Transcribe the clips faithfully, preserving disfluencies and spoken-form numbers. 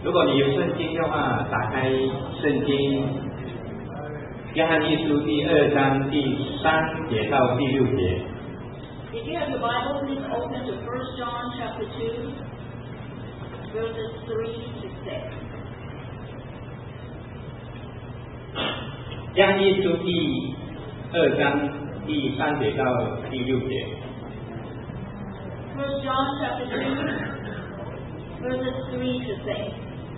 如果你有圣经的话，打开圣经约翰一书第二章第三节到第六节。 If you have your Bible, please open to First John chapter two, verses three to six. 约翰一书第二章第三节到第六节。 First John chapter two, verses three to six.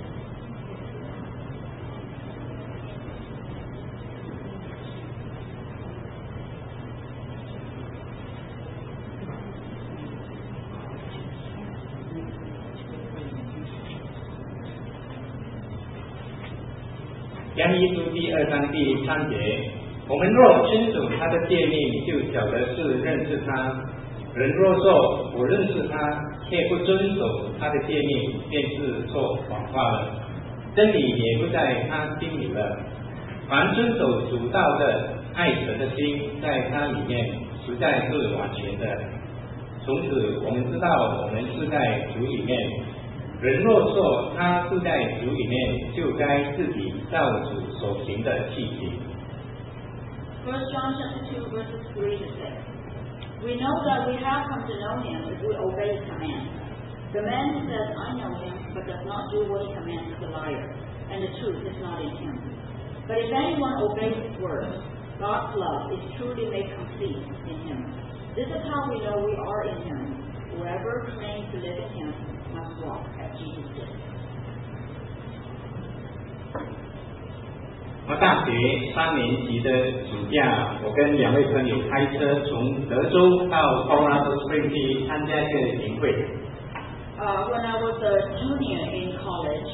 约翰一书第二章第三节，我们若遵守他的诫命，就晓得是认识他。人若说我认识他，却不遵守他的诫命，便是说谎话了。真理也不在他心里了。凡遵守主道的，爱神的心在他里面，实在是完全的。从此我们知道我们是在主里面。人若说他是在主里面，就该自己照主所行的去行。 First John chapter two, verses three to six. We know that we have come to know him if we obey his commands. The man who says, I know him, but does not do what he commands is a liar, and the truth is not in him. But if anyone obeys his words, God's love is truly made complete in him. This is how we know we are in him. Whoever claims to live in him must walk as Jesus did. 我大学三年级的暑假，我跟两位朋友开车从德州到 Colorado Springs 去参加一个营会。 Uh, when I was a junior in college,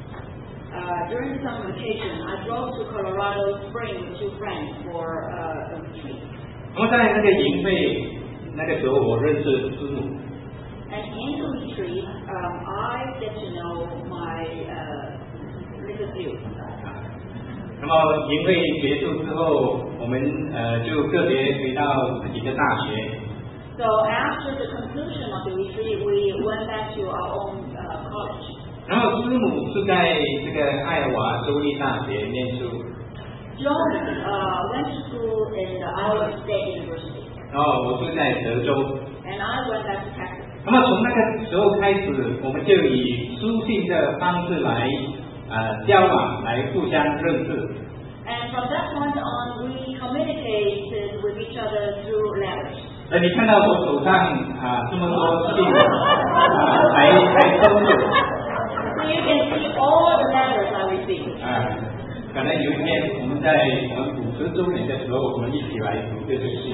uh, during the summer vacation, I drove to Colorado Springs with two friends for uh, a retreat. 那么在那个营会，那个时候我认识师母。 And in the retreat, um, I get to know my uh, little view. 那么营会结束之后，我们呃就个别回到自己的大学。 So after the conclusion of the retreat, we went back to our own uh, college. 然后师母是在这个爱荷华州立大学念书。 John uh, went to school in the Iowa State University. 然后我是在德州。 And I went back to Texas. 那么从那个时候开始，我们就以书信的方式来呃交往，来互相认识。 And from that point on, we communicated with each other through letters. 呃，你看到我手上啊这么多信啊，还还收着。 So you can see all the letters I received. 啊，可能有一天我们在我们五十周年的时候，我们一起来读这个信。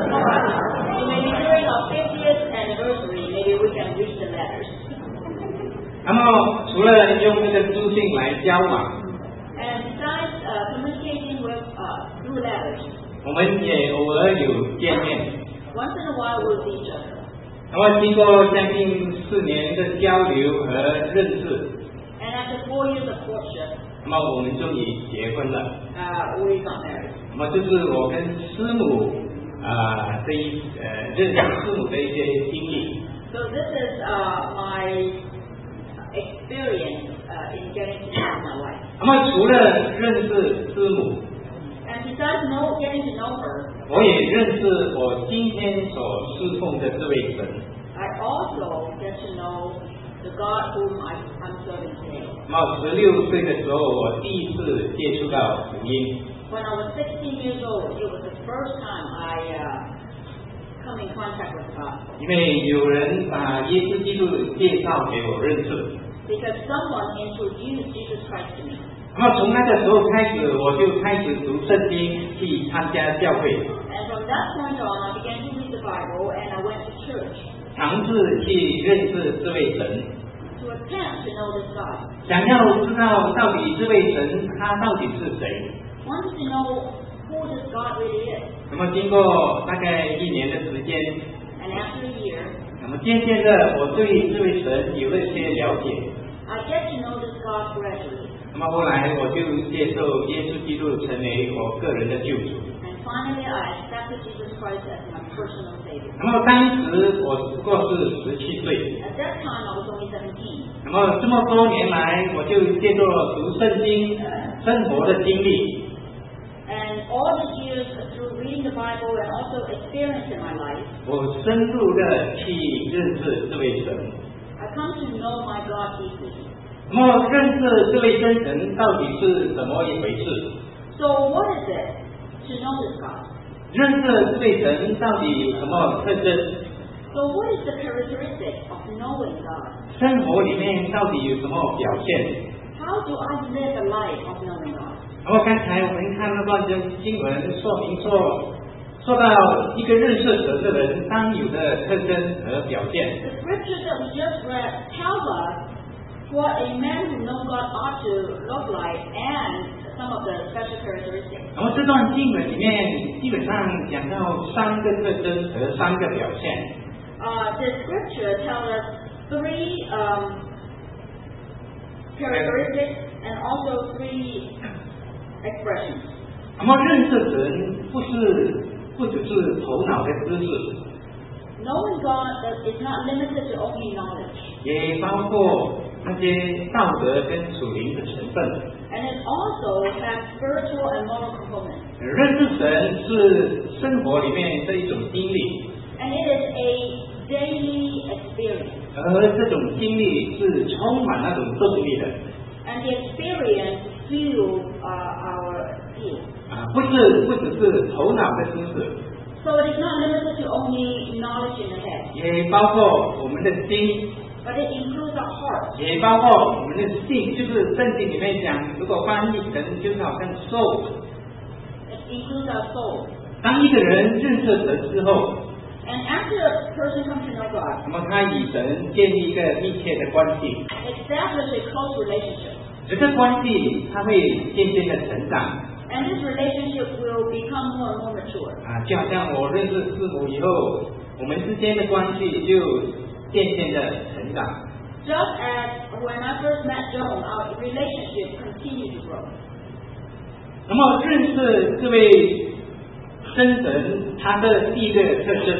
So maybe during our fiftieth anniversary, maybe we can read the letters. 那么除了用这个书信来交往， And besides uh, communicating with uh, through letters, 我们也偶尔有见面。 once in a while we'll see each other. 那么经过将近四年的交流和认识， And after four years of courtship, 那么我们终于结婚了。 uh, we got married. 那么这是我跟师母啊这一呃认识师母的一些经历。 So this is uh, my experience uh, in getting to know my wife. 那么除了认识师母， And besides know, getting to know her, 我也认识我今天所侍奉的这位神。 I also get to know the God whom I, I'm serving today. 那么十六岁的时候，我第一次接触到福音。 When I was sixteen years old, it was the first time I uh, come in contact with God. 因为有人把耶稣基督介绍给我认识。 Because someone introduced Jesus Christ to me. 那么从那个时候开始，我就开始读圣经，去参加教会， And from that point on, I began to read the Bible and I went to church 尝试去认识这位神， to attempt to know this God. 想要知道到底这位神他到底是谁。 Wanted to know who this God really is. 那么经过大概一年的时间， And after a year, 那么渐渐的我对这位神有了一些了解。 I get to know this God gradually. 那么后来我就接受耶稣基督成为我个人的救主。 And finally, I accepted Jesus Christ as my personal Savior. 那么当时我不过是十七岁， At that time, I was only seventeen. 那么这么多年来，我就借着读圣经、生活的经历。 And all these years through reading the Bible and also experience in my life, 我深入的去认识这位神。 I come to know my God deeply. 那么认识这位真神到底是怎么一回事？ So what is it to know this God? 认识这位神到底有什么特征？ So what is the characteristic of knowing God? 生活里面到底有什么表现？ How do I live a life of knowing God? 然后刚才我们看那段经文说明说，说到一个认识神的人当有的特征和表现。 The scriptures that we just read tell us what a man who knows God ought to look like and some of the special characteristics. 然后这段经文里面基本上讲到三个特征和三个表现。 Uh, the scripture tells us three um, characteristics and also three expressions. 那么认识神不是不只是头脑的知识， Knowing God is not limited to only knowledge, 也包括那些道德跟属灵的成分。 and it also has spiritual and moral components. 认识神是生活里面的一种经历， And it is a daily experience. 而这种经历是充满那种动力的。 And the experience fuels uh, our being. 啊，不是不只是头脑的知识， So it is not limited to only knowledge in the head, 也包括我们的心， but it includes our heart. 也包括我们的性，就是圣经里面讲，如果翻译成就是好像 soul。 It includes our soul. 当一个人认识神之后， And after a person comes to know God, 那么他与神建立一个密切的关系， establish a close relationship. 这个关系它会渐渐的成长。 And this relationship will become more and more mature. 啊，就好像我认识师母以后，我们之间的关系就渐渐的成长。 Just as when I first met Joan, our relationship continued to grow. 那么认识这位真神，他的第一个特征，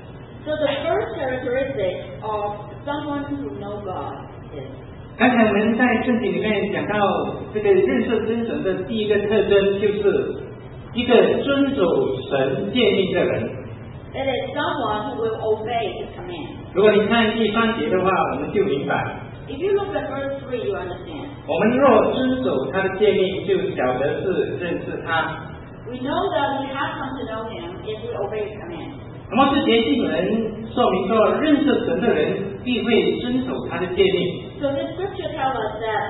So the first characteristic of someone who knows God is, 刚才我们在圣经里面讲到这个认识真神的第一个特征，就是一个遵守神诫命的人。 it is someone who will obey His command. 如果你看第三节的话，我们就明白， If you look at verse three, you understand. 我们若遵守他的诫命，就晓得是认识他。 We know that we have come to know Him if we obey His command. 那么这节经文说明说，认识神的人必会遵守他的诫命。 So this scripture tells us that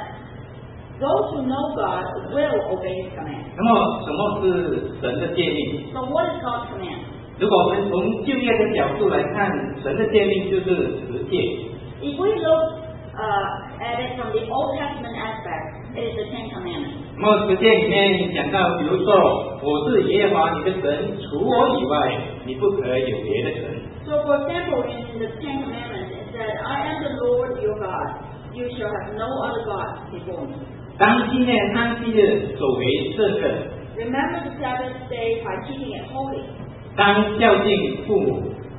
those who know God will obey His command. 那么什么是神的诫命？ So what is God's command? 如果我们从旧约的角度来看，神的诫命就是十诫。 If we look uh, at it from the Old Testament aspect, it is the Ten Commandments. 那么十诫里面讲到，比如说，我是耶和华你的神，除我以外，你不可有别的神。 So for example, in the Ten Commandments, it said, I am the Lord your God. You shall have no other gods before me. 当纪念安息日，守为圣日。 Remember the Sabbath day by keeping it holy. 当孝敬父母，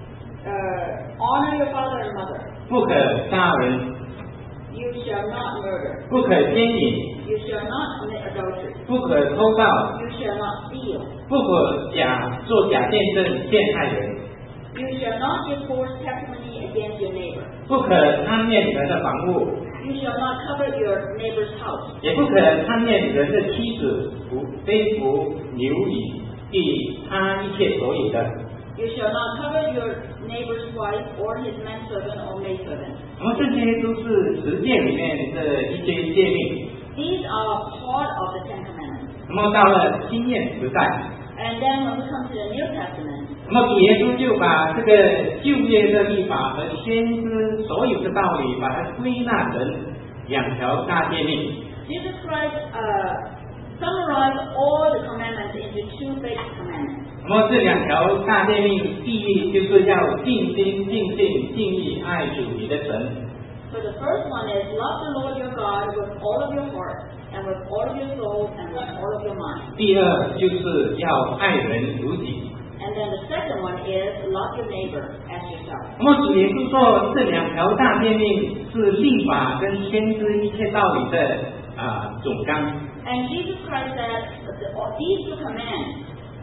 Uh, honor your father and mother. 不可杀人， You shall not murder. 不可奸淫， You shall not commit adultery. 不可偷盗， You shall not steal. 不可假做假见证陷害人， You shall not give false testimony against your neighbor. 不可贪恋人的房屋， You shall not covet your neighbor's house. 也不可贪恋人的妻子、仆、非仆、牛与地他一切所有的。 You shall not covet your neighbor's wife or his manservant or maidservant. 那么这些都是十诫里面的一些诫命。 These are part of the Ten Commandments. 那么到了新约时代， And then when we come to the New Testament, 那么主耶稣就把这个旧约的律法和先知所有的道理，把它归纳成两条大诫命。 Jesus Christ uh, summarized all the commandments into two basic commandments. 那么这两条大诫命，第一就是要尽心、尽性、尽意爱主你的神。 So the first one is love the Lord your God with all of your heart and with all of your soul and with all of your mind. 第二就是要爱人如己。 And then the second one is love your neighbor as yourself. 那么主耶稣说，这两条大诫命是律法跟先知一切道理的啊、呃、总纲。 And Jesus Christ said, these two commands,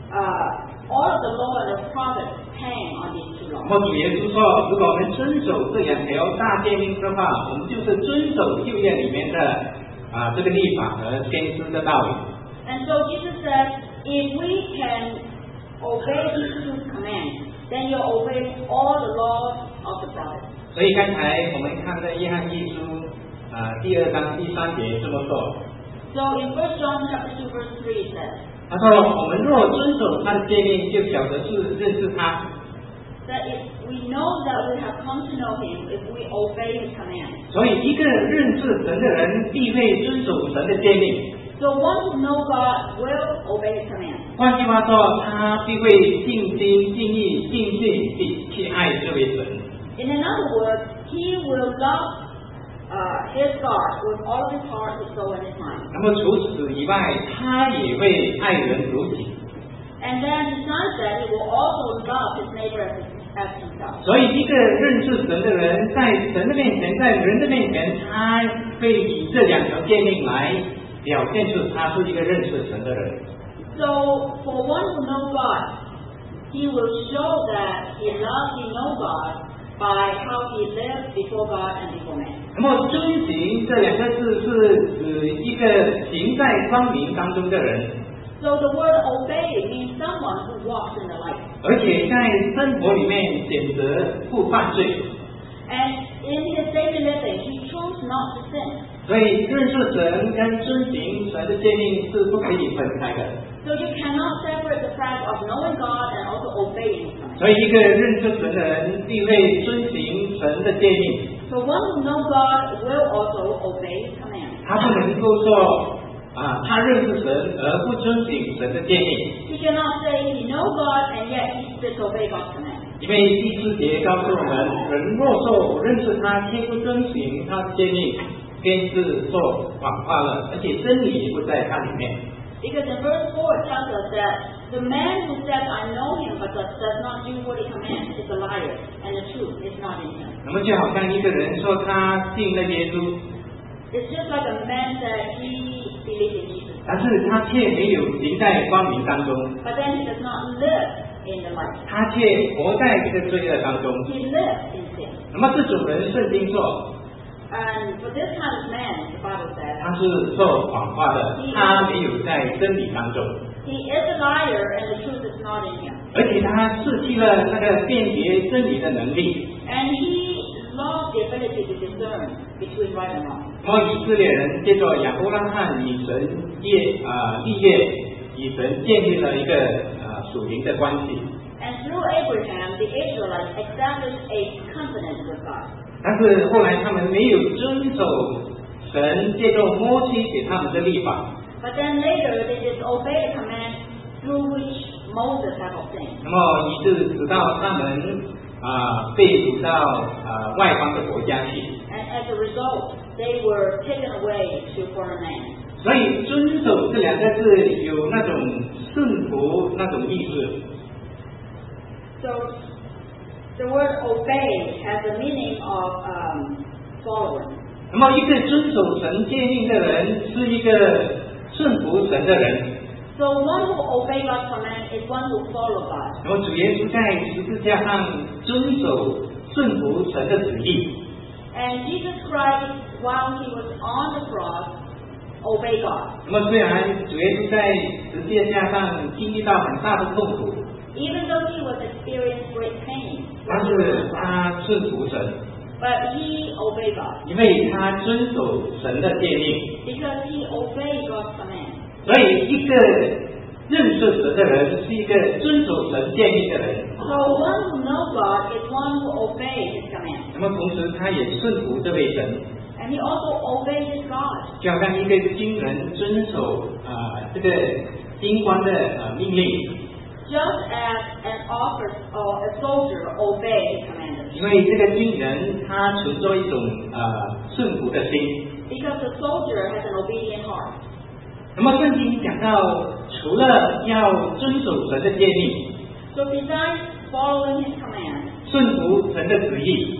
uh, all of the law and the prophets hang on these two laws. 那么主耶稣说，如果我们遵守这两条大诫命的话，我们就是遵守旧约里面的啊、呃、这个律法和先知的道理。 And so Jesus said, if we can obey these two commands, then you obey all the laws of the prophets. 所以刚才我们看在约翰一书啊、呃、第二章第三节这么说。 So in First John chapter two verse three it says, 他说：“我们若遵守他的诫命，就晓得是认识他。” that if we know that we have come to know Him, if we obey His commands. 所以，一个认识神的人必会遵守神的诫命。 So one who knows God will obey His commands. 换句话说，他必会尽心、尽意、尽性地去爱这位神。 In another word, he will love uh, his God with all his heart, his soul, and his mind. 那么除此以外，他也会爱人如己。 And then besides that, he will also love his neighbor as, as himself. 所以，一个认识神的人，在神的面前，在人的面前，他会以这两条诫命来表现出他是一个认识神的人。 So, for one who knows God, he will show that he loves, he knows God by how he lives before God and before man. 那么遵行这两个字是指一个行在光明当中的人。 So the word obey means someone who walks in the light. 而且在生活里面选择不犯罪。 And in his daily living, he chose not to sin. 所以认识神跟遵行神的诫命是不可以分开的。 So you cannot separate the fact of knowing God and also obeying Him. 所以一个认识神的人必会遵行神的诫命。 So one who knows God will also obey His commands. 他不能够说啊，他认识神而不遵行神的诫命。 He cannot say he knows God and yet he disobey God's commands. 因为第四节告诉我们，人若说认识他，却不遵行他的诫命，便是说谎话了，而且真理不在他里面。 Because in verse four it tells us that the man who says, I know Him, but does, does not do what He commands is a liar, and the truth is not in him. 那么就好像一个人说他信了耶稣， It's just like a man that he believes in Jesus, 但是他却没有行在光明当中， but then he does not live in the light. 他却活在这个罪恶当中。 He lives in sin. 那么这种人，圣经说 And for this kind of man, the Bible says, 他是说谎话的，他没有在真理当中， he is a liar and the truth is not in him. 而且他失去了那个辨别真理的能力。 And he lost the ability to discern between right and wrong. 那么以色列人借着亚伯拉罕与神约啊立约，与神建立了一个啊属灵的关系。 And through Abraham, the Israelites established a covenant with God. 但是后来他们没有遵守神借着摩西给他们的律法， But then later, they disobeyed the command through which Moses had obtained. 那么以致直到他们啊被掳到啊外邦的国家去。 And as a result, they were taken away to foreign lands. 所以遵守这两个字有那种顺服那种意思。 So the word obey has the meaning of um, following. 那么一个遵守神诫命的人是一个顺服神的人。 So one who obeys God's command is one who follows God. 那么主耶稣在十字架上遵守顺服神的旨意。 And Jesus Christ, while he was on the cross, obeyed God. 那么虽然主耶稣在十字架上经历到很大的痛苦， Even though he was experiencing great pain, 但是他顺服神， but he obeyed God 因为他遵守神的诫命。 because he obeyed God's command. 所以一个认识神的人是一个遵守神诫命的人。 So one who knows God is one who obeys his command. 那么同时他也顺服这位神， And he also obeys his God. 就好像一个军人遵守啊、呃、这个军官的呃命令。 Just as an officer or a soldier obeys his commanders. 因为这个军人他存着一种呃顺服的心。 Because the soldier has an obedient heart. 那么圣经讲到，除了要遵守神的诫命， So besides following His commands 顺服神的旨意，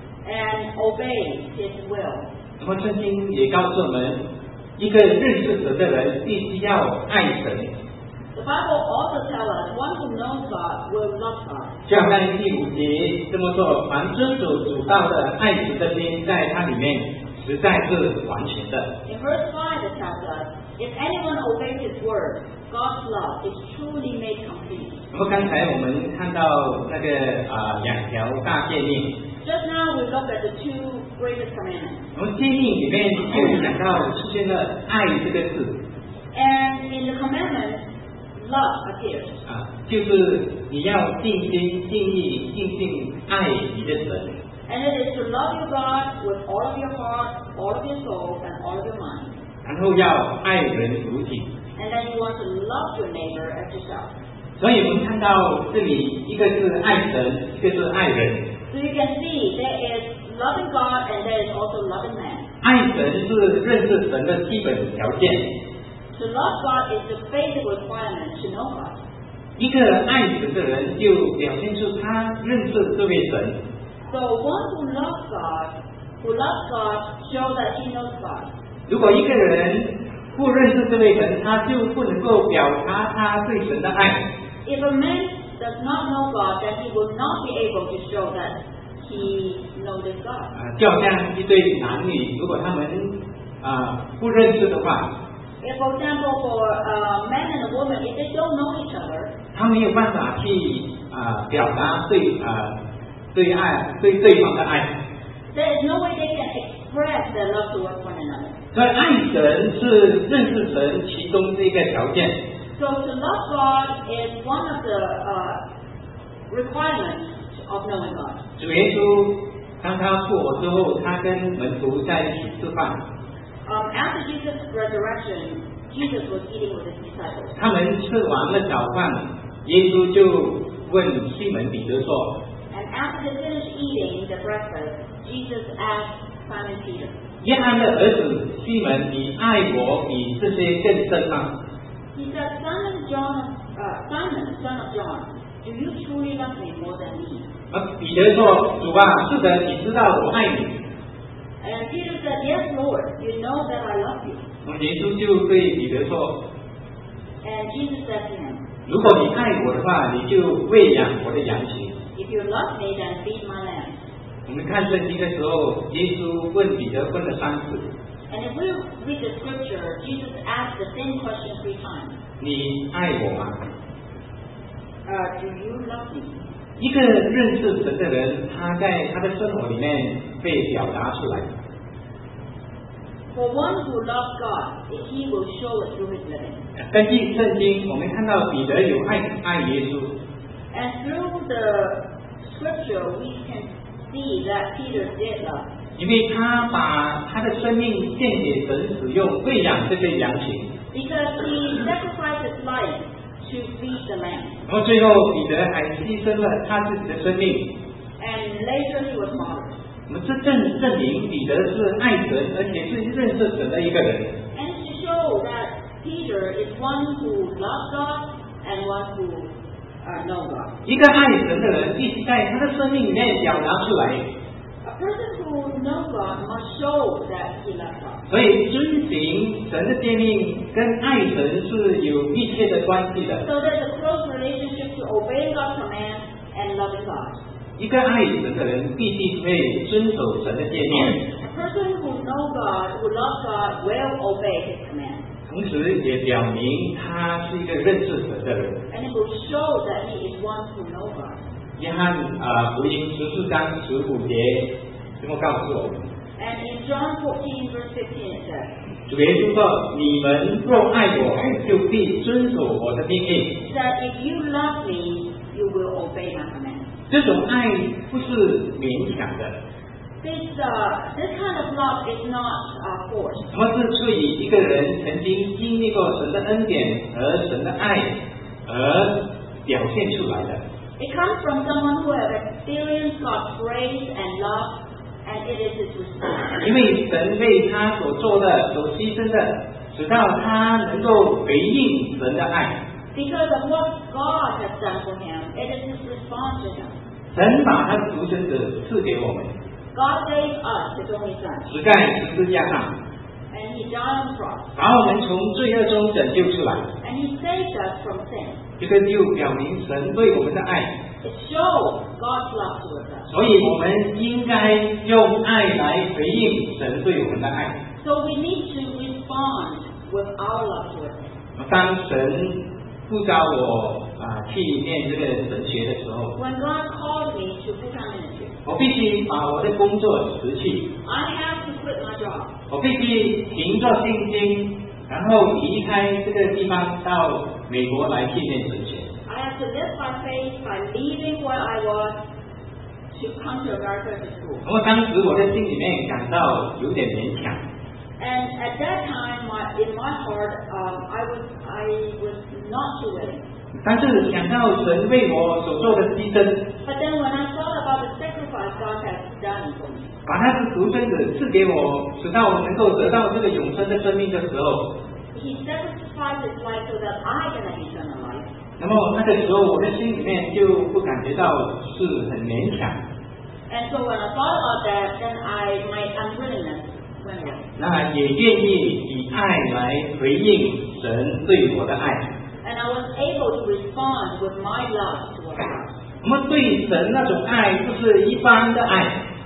and obey His will, 那么圣经也告诉我们，一个认识神的人必须要爱神。 the Bible also tells us one who knows God will love God. 就好像第五节这么说，凡遵守主道的爱神的心，在他里面实在是完全的。 In verse five it tells us, if anyone obeys His word, God's love is truly made complete. 那么刚才我们看到那个啊、呃、两条大诫命， Just now we looked at the two greatest commandments. 我们诫命里面有讲到出现了爱这个字 And in the commandments, love appears. 啊，就是你要尽心尽意尽性爱你的神， And it is to love your God with all of your heart, all of your soul, and all of your mind. 然后要爱人如己。 And then you want to love your neighbor as yourself. 所以我们看到这里，一个是爱神，一个是爱人。 So you can see there is loving God and there is also loving man. 爱神是认识神的基本条件。 To love God is the basic requirement to know God. 一个爱神的人就表现出他认识这位神。 So one who loves God, who loves God, shows that he knows God. 如果一个人不认识这位神，他就不能够表达他对神的爱。 If a man does not know God, then he will not be able to show that he knows his God. 啊，就好像一对男女，如果他们啊不认识的话， If, for example, for a man and a woman, if they don't know each other, 他没有办法去啊表达对啊对爱对对方的爱。 there is no way they can express their love towards one another. 所以爱神是认识神其中的一个条件。 So to love God is one of the uh, requirements of knowing God. 主耶稣当他复活之后，他跟门徒在一起吃饭， Um, after Jesus' resurrection, Jesus was eating with his disciples. 他们吃完了早饭，耶稣就问西门彼得说 And after they finished eating the breakfast, Jesus asked Simon Peter,：“ 约翰的儿子西门，你爱我比这些更深吗 He said, Simon, John, uh, Simon, son of John, do you truly love me more than these?？” 而彼得说：“主啊，是的，你知道我爱你。” And Peter said, Yes, Lord, you know that I love you. 那么耶稣就对彼得说 And Jesus said to him,：“ 如果你爱我的话，你就喂养我的羊群。” If you love me, then feed my lambs. 我们看圣经的时候，耶稣问彼得问了三次 And if we read the scripture, Jesus asked the same question three times. 你爱我吗？ Uh, do you love me? 一个认识神的人，他在他的生活里面被表达出来。 For one who loves God, he will show it through his living. 根据圣经，我们看到彼得有爱爱耶稣， And through the scripture, we can see that Peter did love. 因为他把他的生命献给神使用，喂养这些羊群。 Because he sacrificed his life to feed the lamb. 然后最后彼得还牺牲了他自己的生命。 And later he was martyred. 我们这证证明彼得是爱神，而且是认识神的一个人。 And it's to show that Peter is one who loves God and one who uh, knows God. 一个爱神的人，必须在他的生命里面表达出来。 A person who knows God must show that he loves God. 所以遵行神的诫命跟爱神是有密切的关系的。 So there's a close relationship to obeying God's command and loving God. 一个爱神的人必须会遵守神的诫命， A person who knows God, who loves God, will obey his command. 同时也表明他是一个认识神的人。 And it will show that he is one who knows God. 约翰啊福音十四章十五节这么告诉我们， And in John fourteen verse fifteen it says, 主耶稣说：“你们若爱我，就必遵守我的命令。 that if you love me, you will obey my command. ” 这种爱不是勉强的， This, uh, this kind of love is not uh, forced. 而是出于一个人曾经经历过神的恩典和神的爱而表现出来的。 It comes from someone who has experienced God's grace and love, and it is his response. 因为神为他所做的、所牺牲的，使到他能够回应神的爱。 Because of what God has done for him, it is his response to him. 神把他的独生子赐给我们， God gave us his only son, 死在十字架上， and he died on the cross, 把我们从罪恶中拯救出来。 and he saved us from sin. 这个就表明神对我们的爱， It shows God's love towards us. 所以我们应该用爱来回应神对我们的爱。 So we need to respond with our love towards him. 当神呼召我啊去念这个神学的时候， When God called me to full-time ministry, 我必须把我的工作辞去， I have to quit my job. 我必须凭着信心，然后离开这个地方到美国来去念神学。 I have to live by faith by leaving where I was to come to America to school. 那么当时我在心里面感到有点勉强， And at that time, my, in my heart, um, I was I was not too willing. 但是想到神为我所做的牺牲， But then when I thought about the sacrifice God has done for me, 把他的独生子赐给我，直到我能够得到这个永生的生命的时候， He sacrificed His life so that I can have eternal life. 那么那个时候我的心里面就不感觉到是很勉强， And so when I thought about that, then I my unwillingness went away. 那也愿意以爱来回应神对我的爱。 And I was able to respond with my love towards God. 我们对神那种爱不是一般的爱，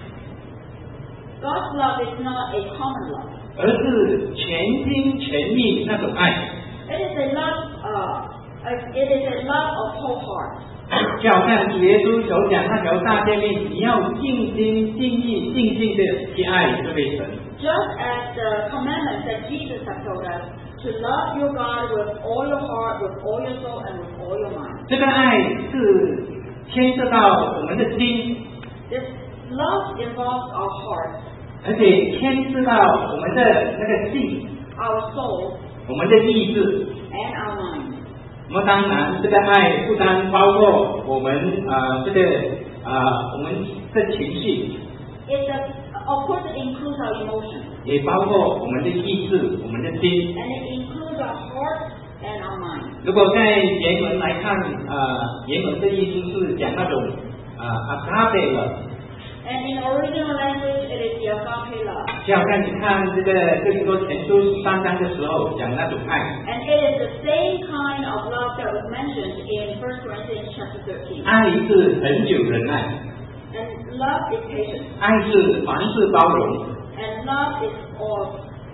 God's love is not a common love. 而是全心全意那种爱。 It is a love, uh, uh, it is a love of whole heart. 就好像主耶稣所讲那条大诫命，你要尽心尽意尽性的去爱这位神。 Just as the commandments that Jesus has told us, to love your God with all your heart, with all your soul, and with all your mind. 这个爱是牵涉到我们的心， This love involves our heart, 而且牵涉到我们的那个性， our soul, 我们的意志。 and our mind. 那么当然，这个爱不单包括我们啊、呃、这个啊、呃、我们的情绪， It does, of course, it includes our emotions, 也包括我们的意志、我们的心。 and it includes our heart and our mind. 如果在原文来看，啊、呃，原文的意思是讲那种啊阿卡贝了， And in original language, it is the agape love. 就好像你看这个哥林多前书十三章的时候讲那种爱， And it is the same kind of love that was mentioned in First Corinthians chapter thirteen. 爱是很久忍耐， And love is patient. 爱是凡事包容， And love is all,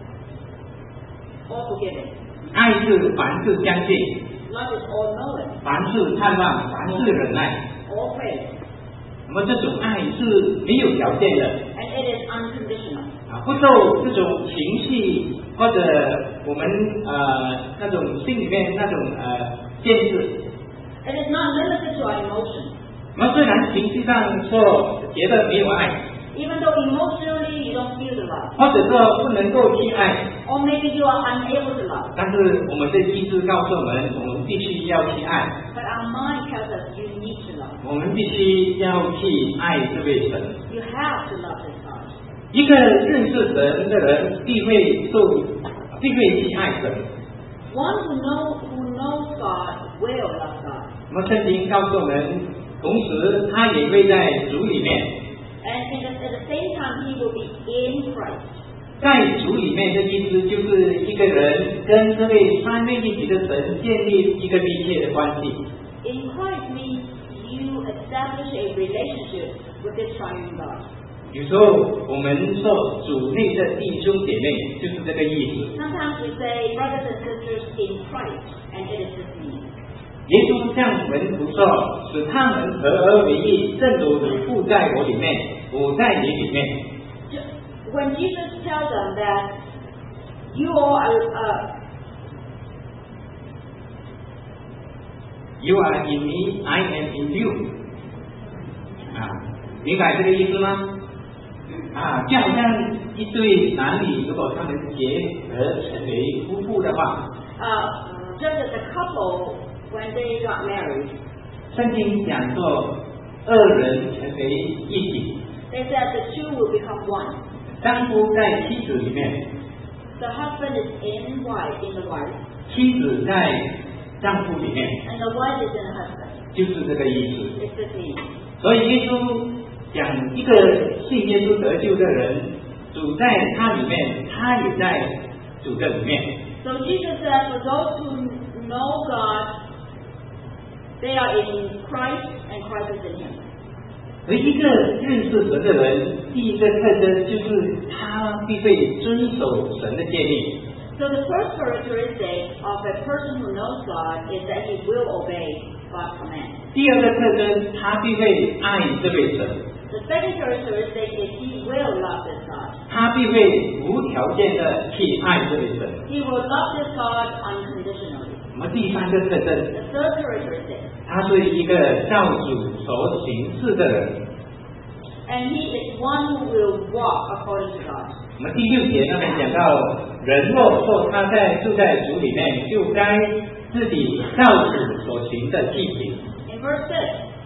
all forgiving. 爱是凡事相信， Love is all knowing, 凡事盼望，凡事忍耐。 all praise. 那么这种爱是没有条件的 And it is unconditional. 啊，不受这种情绪或者我们呃那种心里面那种呃限制。 It is not limited to our emotions. 我们虽然情绪上说觉得没有爱， Even though emotionally you don't feel the love, 或者说不能够去爱， or maybe you are unable to love, 但是我们的意志告诉我们，我们必须要去爱， but our mind tells us you need to love. 我们必须要去爱这位神。 You have to love this God. 一个认识神的人，必会受，必会去爱神。 One who knows who knows God will love God. 那么圣经告诉我们，同时他也会在主里面。 And in the, at the same time, he will be in Christ. 在主里面的意思就是一个人跟这位三位一体的神建立一个密切的关系。 In Christ means you establish a relationship with this triune God. 有时候我们说主内的弟兄姐妹就是这个意思。 Sometimes we say brothers and sisters in Christ, and it is this meaning. 耶稣向门徒说，使他们合而为一，正如你父在我里面，我在你里面。 When Jesus tells them that you all are, uh, You are in me, I am in you。啊，明白这个意思吗？啊，就好像一对男女，如果他们结合成为夫妇的话， uh, just as a couple when they got married, 圣经讲说二人成为一体， they said the two will become one. 丈夫在妻子里面， The husband is in wife, in the wife, 妻子在丈夫里面， and the wife is in the husband. 就是这个意思。 It's the same. 所以耶稣讲一个信耶稣得救的人，主在他里面，他也在主的里面。 So Jesus said, for those who know God, they are in Christ and Christ is in him. 而一个认识神的人，第一个特征就是他必须遵守神的诫命。 So the first characteristic of a person who knows God is that he will obey God's command. 第二个特征，他必须爱这位神， The second characteristic is he will love this God. 他必须无条件的去爱这位神。 He will love this God unconditionally. 那么第三个特征， The third characteristic, 他是一个照主所行事的人。 and he is one who will walk according to God. 我们第六节那边讲到，人若说他在住在主里面，就该自己照主所行的祭品。 In verse six,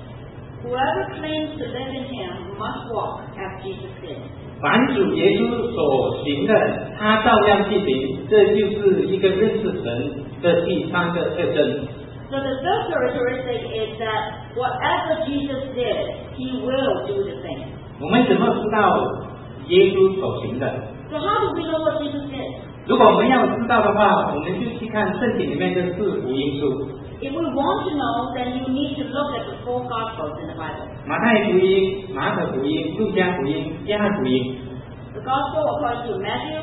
whoever claims to live in him must walk as Jesus did. 凡主耶稣所行的，他照样祭行，这就是一个认识神的第三个特征。 So the third characteristic is that whatever Jesus did, he will do the same. 我们怎么知道耶稣所行的？ So how do we know what Jesus did? 如果我们要知道的话，我们就去看圣经里面的四福音书： If we want to know, then you need to look at the four Gospels in the Bible. 马太福音、马可福音、路加福音、约翰福音。 The Gospel according to Matthew,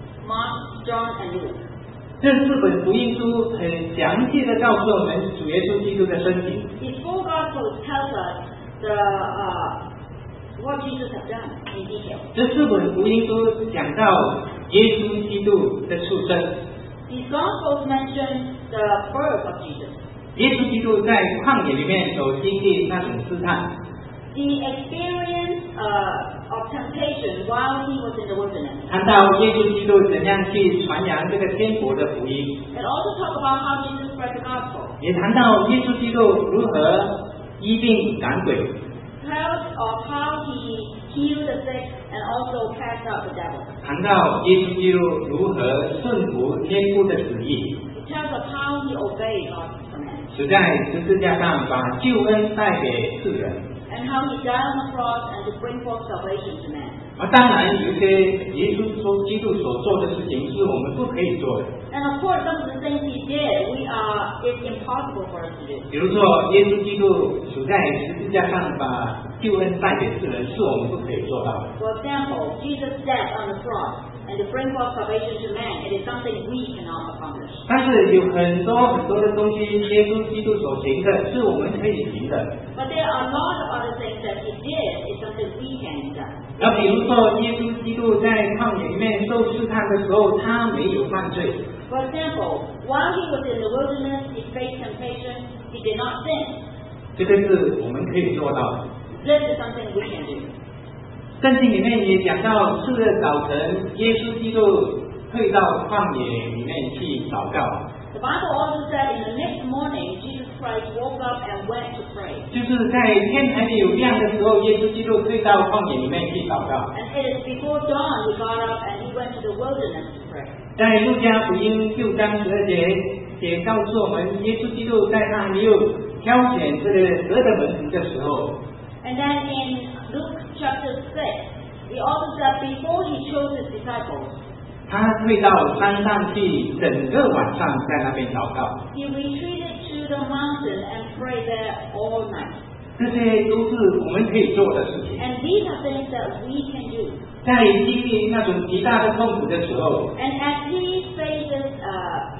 Mark, John, and Luke. 这四本福音书很详细的告诉我们主耶稣基督的身体。 These four Gospels tell us the uh, what Jesus has done in detail. 这四本福音书讲到耶稣基督的出生。 These Gospels mention the birth of Jesus, 耶稣基督在旷野里面所经历那种试探， the experience uh, of temptation while he was in the wilderness. 谈到耶稣基督怎样去传扬这个天国的福音， And also talk about how Jesus spread the gospel. 也谈到耶稣基督如何医病赶鬼， Tells of how he healed the sick and also cast out the devil. 谈到耶稣基督如何顺服天父的旨意， It tells of how he obeyed God's command 死在十字架上把救恩带给世人。 and how he died on the cross and to bring forth salvation to man. 而当然，有一些耶稣说基督所做的事情是我们不可以做的， And of course, some of the things he did, we are it's impossible for us to do. 比如说耶稣基督死在十字架上把救恩带给世人，是我们不可以做到的。 For example, Jesus' death on the cross and to bring forth salvation to man, it is something we cannot accomplish. 但是有很多很多的东西，耶稣基督所行的是我们可以行的。 But there are a lot of other things that he did is something we can do. 那比如说，耶稣基督在旷野里面受试探的时候，他没有犯罪， For example, while he was in the wilderness, he faced temptation, he did not sin. 这个是我们可以做到的。 This is something we can do. 圣经里面也讲到，次日早晨，耶稣基督退到旷野里面去祷告， The Bible also said in the next morning, Jesus Christ woke up and went to pray. 就是在天还没有亮的时候，耶稣基督退到旷野里面去祷告。 And it is before dawn he got up and he went to the wilderness to pray. 在路加福音六章十二节也告诉我们，耶稣基督在他没有挑选这个十二个门徒的时候， And then in Luke chapter six, he also said before he chose his disciples, 他退到山上去，整个晚上在那边祷告。 he retreated to the mountain and prayed there all night. 这些都是我们可以做的事情。 And these are things that we can do. 在经历那种极大的痛苦的时候， And as he faces uh,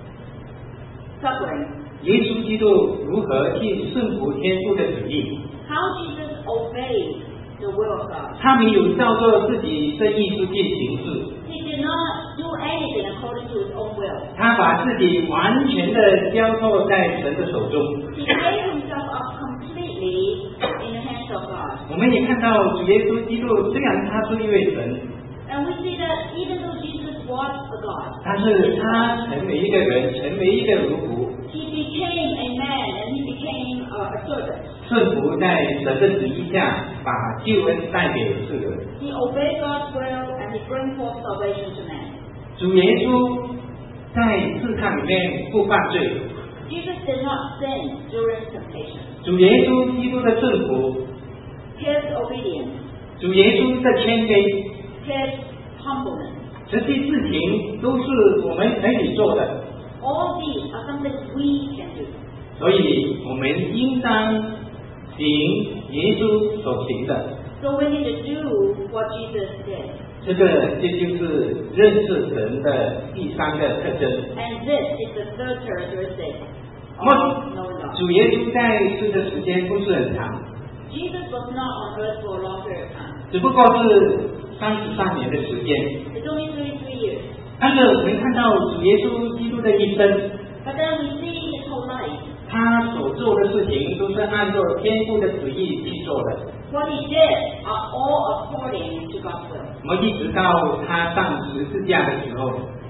suffering, 耶稣基督如何去顺服天父的旨意？ how Jesus obeyed the will of God. 他没有照着自己的意思去行事， He did not do anything according to his own will. 他把自己完全的交托在神的手中。 He gave himself up completely in the hands of God. 我们也看到主耶稣基督，虽然他是一位神， And we see that even though Jesus was a God, 但是他成为一个人，成为一个奴仆， he became a man and he became uh, a servant. 顺服在神的旨意下，把救恩带给世人。 He obeyed God's will and he brought forth salvation to man. 主耶稣在试探里面不犯罪， Jesus did not sin during temptation. 主耶稣基督的顺服， His obedience, 主耶稣的谦卑， His humbleness, 这些事情都是我们可以做的， all these are something we can do. 所以我们应当行耶稣所行的。 So we need to do what Jesus did. 这个这就是认识神的第三个特征。 And this is the third characteristic 那么 of knowing God. 主耶稣在世的时间不是很长， Jesus was not on earth for a long period of time. 只不过是三十三年的时间。 It's only thirty-three years. 但是我们看到主耶稣基督的一生， But then we see his whole life. 他所做的事情都是按照天父的旨意去做的。 What he did are all according to God's will. 我们一直到他上十字架的时候，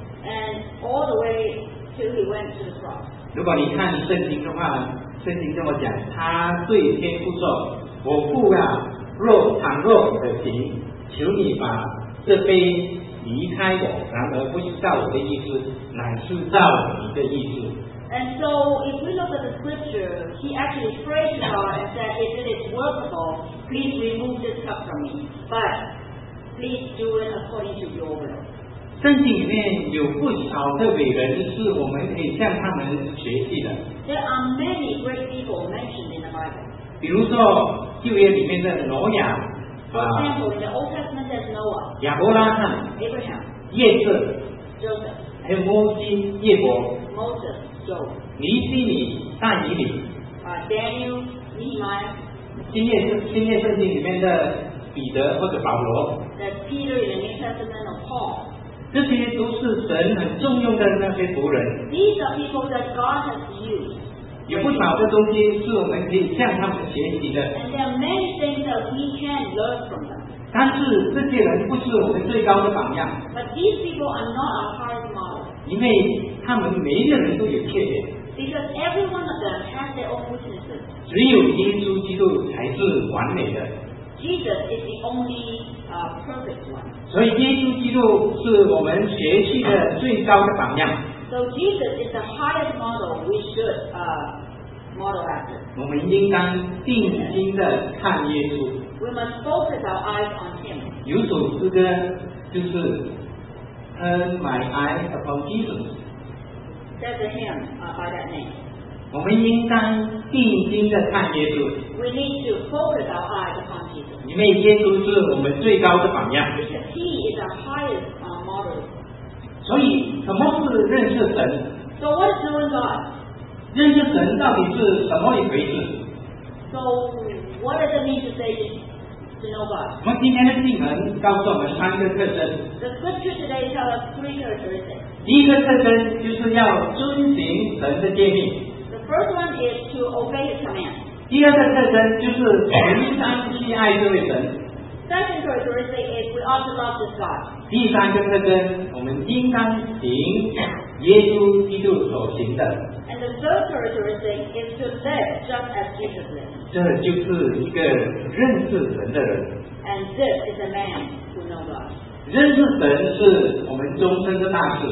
And all the way till he went to the cross. 如果你看圣经的话，圣经这么讲，他对天父说：“我父啊，若倘若可行，求你把这杯离开我，然而不是照我的意思，乃是照你的意思。” And so, if we look at the scripture, he actually prayed to God and said, if it is workable, please remove this cup from me. But please do it according to your will. 圣经里面有不少的伟人是我们可以向他们学习的， There are many great people mentioned in the Bible. 比如说旧约里面的挪亚 For 啊、 example, in the Old Testament there's Noah, 亚伯拉罕、 Abraham, 耶瑟， Joseph, 还有摩西、耶伯、 Moses, Job, 尼西米、但以理。 uh, Daniel, Nehemiah, 新约圣新约圣经里面的彼得或者保罗， there's Peter in the New Testament or Paul. 这些都是神很重用的那些仆人。 These are people that God has used. 有不少的东西是我们可以向他们学习的， And there are many things that we can learn from them. 但是这些人不是我们最高的榜样， But these people are not our highest model. 因为他们每一个人都有缺点， Because every one of them has their own weaknesses. 只有耶稣基督才是完美的。 Jesus is the only uh, perfect one. 所以耶稣基督是我们学习的最高的榜样。 So Jesus is the highest model we should uh, model after. 我们应当定睛的看耶稣。 We must focus our eyes on Him. 有首诗歌就是 Turn my eyes upon Jesus。 There's a hymn uh, by that name. 我们应当定睛的看耶稣， We need to focus our eyes upon Jesus. 因为耶稣是我们最高的榜样。 Because He is our highest uh, model. 所以，什么是认识神？ So what is knowing God? 认识神到底是什么一回事？ So what does it mean to say to know God? 我们今天的经文告诉我们三个特征。 The scripture today tells us three characteristics. 第一个特征就是要遵行神的诫命。 The first one is to obey His command. 第二个特征就是应当去爱这位神。 Second characteristic is we ought to love this God. 第三个特征，我们应当行耶稣基督所行的。 And the third characteristic is to live just as Jesus lived. 这就是一个认识神的人。 And this is a man who knows God. 认识神是我们终身的大事。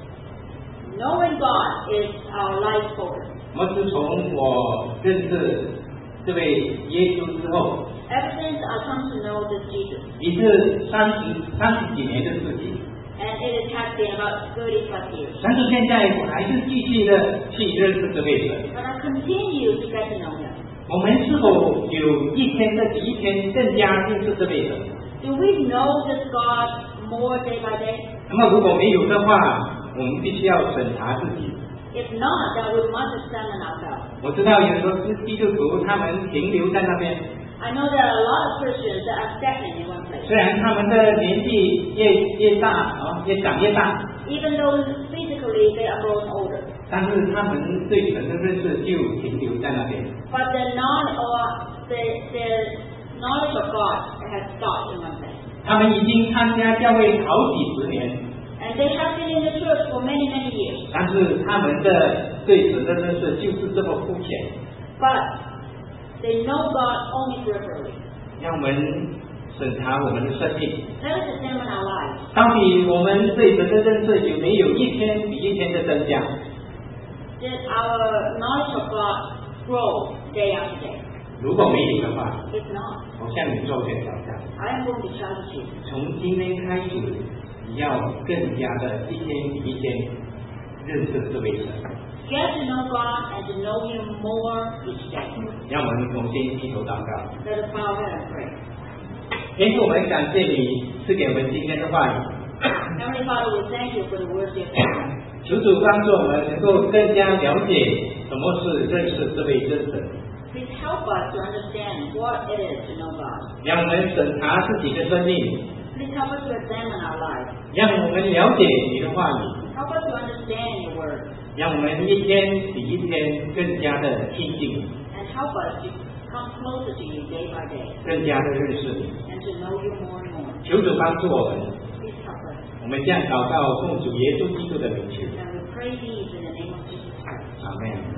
Knowing God is our life focus. 我自从我认识这位耶稣之后， Ever since I come to know this Jesus, 已是三十三十几年的事情。 and it has been about thirty plus years, 但是现在我还是继续的去认识这位神。 but I continue to get to know Him. 我们是否有一天的比一天更加认识这位神？ Do we know this God more day by day? 那么如果没有的话，我们必须要审查自己。 If not, then we must examine ourselves. 我知道有时候是基督徒，他们停留在那边， I know there are a lot of Christians that are stagnant in one place. 虽然他们的年纪越越大啊，越长越大， Even though physically they are growing older. 但是他们对神的认识就停留在那边。 But the knowledge or the, the knowledge of God has stopped in one place. 他们已经参加教会好几十年， And they have been in the church for many, many years. 但是他们的对神的认识就是这么肤浅。 But they know God only peripherally. 让我们审查我们的生命， Let us examine our lives. 到底我们对神的认识有没有一天比一天的增加？ Did our knowledge of God grow day after day? 如果没有的话， If not, 我向你做个挑战， I am going to challenge you. 从今天开始，你要更加的一天比一天认识这位神。 Get to know God and to know Him more each day. 让我们重新低头祷告。 Let us bow our head and pray. 天父，我们感谢你赐给我们今天的话语， Heavenly Father, we thank you for the words you have spoken. 求主帮助我们能够更加了解什么是认识这位真神， Please help us to understand what it is to know God. 让我们审查自己的生命， Please help us to examine our lives. 让我们了解你的话语， Help us to understand your word. 让我们一天比一天更加的亲近， And help us to come closer to you day by day. 更加的认识你。 And to know you more and more. 求主帮助我们， Please help us. 我们这样祷告，奉主耶稣基督的名求， And we pray these in the name of Jesus Christ. 阿门。